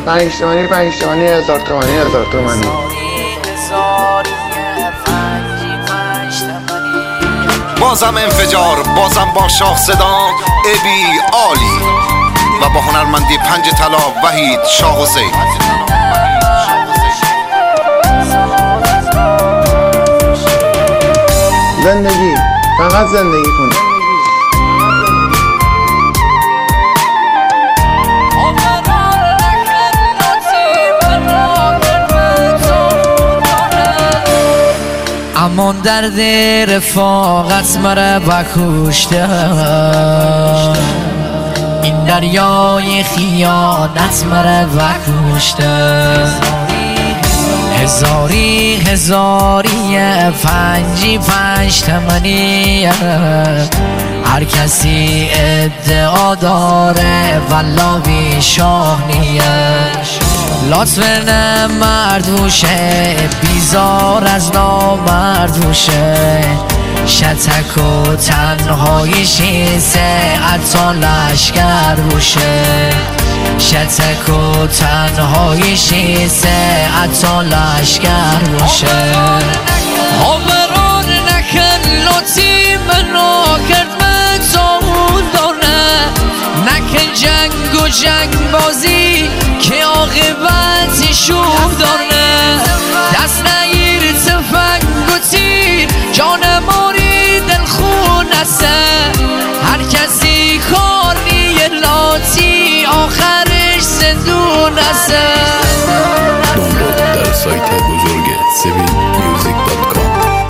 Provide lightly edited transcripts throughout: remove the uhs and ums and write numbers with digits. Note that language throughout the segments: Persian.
5 تومانی 1000 تومانی. بازم انفجار، بازم با شاه صدا ابی عالی و با هنرمندی 5 طلا وحید شاه حسین. زندگی، فقط زندگی کنی. امان درد رفاقت مرا بکشته، این دریای خیانت مرا بکشته. هزاری 5 تومانی، هر کسی ادعا داره ولا بی شاه نیه. لطف مردوشه بیزار از نامردوشه، شتک و تنهایی شیسه عطا لشکر بوشه. شتک و تنهایی شیسه عطا لشکر بوشه. آوران نکن لطی منو کرد به تاون دانه، نکن جنگ و جنگ بازی که عاقبتی شوم داره. دست نگیر تفنگ و تیر، جان ماری دل خون است. هر کسی کار نیه لاتی آخرش زندون است. دانلود در سایت بزرگ civilmusic.com.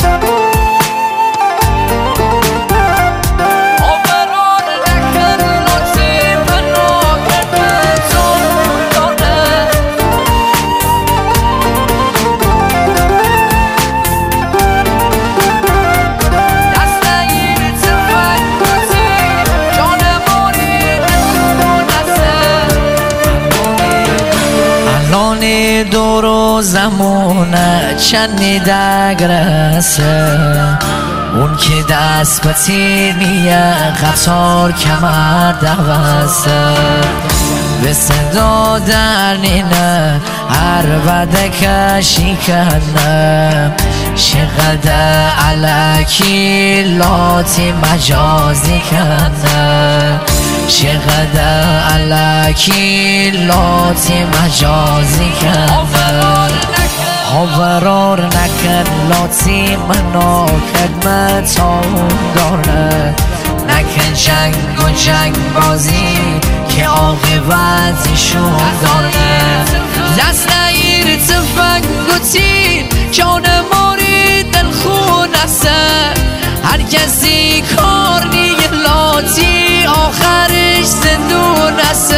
دور و زمونه چندی دگرسه، اون که دست به تیر نیه قطار کمر دوسته. به صدا در نینه هر بده کشی کنه، چقدر علکی لاتی مجازی کنه. چقدر علکی لاتی مجازی کنه. آورار نکن لاتی منو خدمت تاون داره، نکن جنگ و جنگ بازی که عاقبتی شوم داره. دست نگیر تفنگ و تیر، جان ماری دل خون است. هر کسی کار نیه لاتی آخرش زندون است.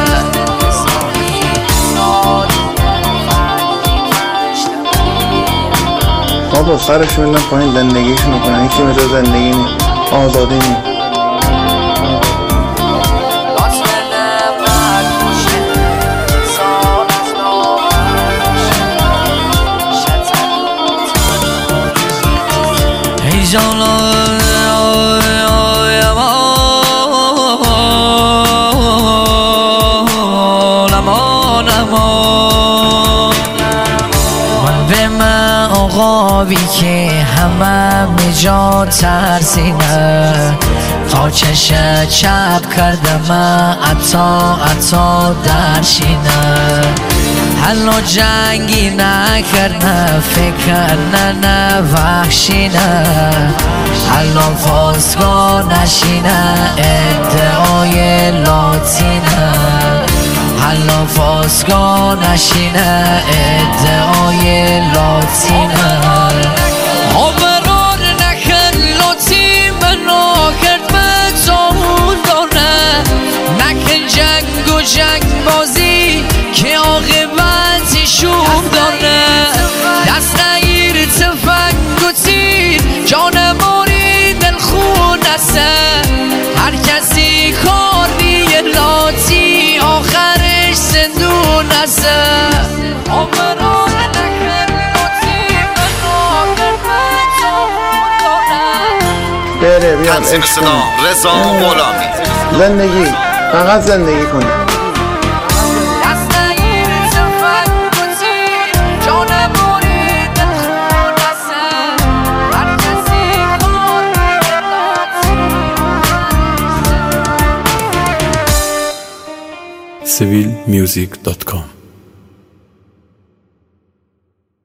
بابا سرش میلن پایین زندگیشونو کنن، این که مثل زندگی نی، آزادی نی. ای جانا آقابی که همه میجا ترسینه، تا چش چپ کردم عطا در شینه. حالا جنگی نکرنه فکر نه وحشینه، حالا فاسگاه نشینه ادعای لاتینه. حالا فاسگاه نشینه ادعای لاتینه. آوران نکن لاتی منو کرد به تاون دانه، نکن جنگ و جنگ بازی که عاقبتی شوم داره. دست نگیر تفنگ و تیر، جان ماری دل خون است. هر کسی کار نیه لاتی آخرش زندون است. آوران نکن لاتی منو کرد به تاون دانه. بره بیان تنظیم صدا رضا غلامی. زندگی، فقط زندگی کنی. دست نگیر civilmusic.com.